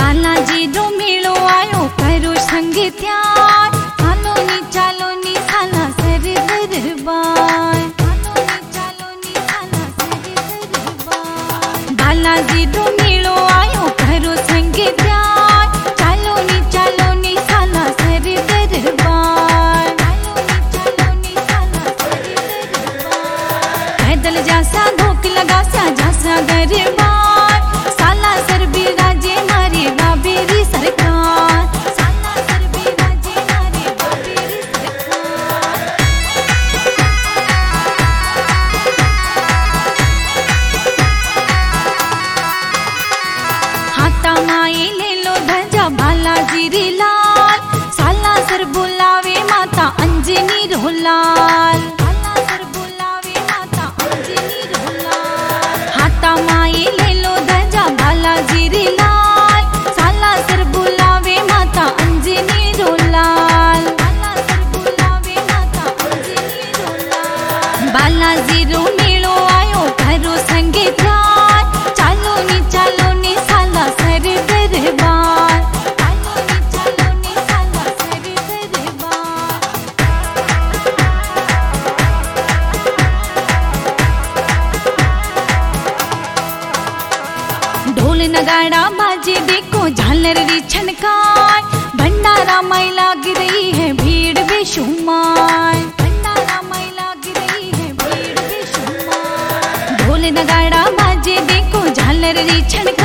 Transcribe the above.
बालाजी रो मेलो आयो करो संग त्यार, चालो नी साला सर दरबार, बालाजी रो मेलो आयो करो संग त्यार, चालो नी साला सर दरबार, पैदल जासा धोक लगा सा जासा दरबार, साला सर बिराजे मारे बाबेरी सरकार, साला सर बिराजे मारे बाबेरी सरकार। हाथा माए ले लो ध्वजा बालाजी रे लाल, साला सर बुलावे माता अंजनी रो लाल, साला सर बुलावे माता अंजनी रो लाल। हाथा माए ले लो ध्वजा बालाजी रे लाल, साला सर बुलावे माता अंजनी रो लाल, साला सर बुलावे माता अंजनी रो लाल। बालाजी रो मेलो आयो करो संग त्यार, चालो नी साला सर दरबार, चालो नी साला सर दरबार। ढोल नगाड़ा बाजे देखो झालर री छनकार, भंडारा माई लाग रही है भीड़ बेशुमार, भंडारा माई लाग रही है भीड़ बेशुमार। ढोल नगाड़ा बाजे देखो झालर री छनकार,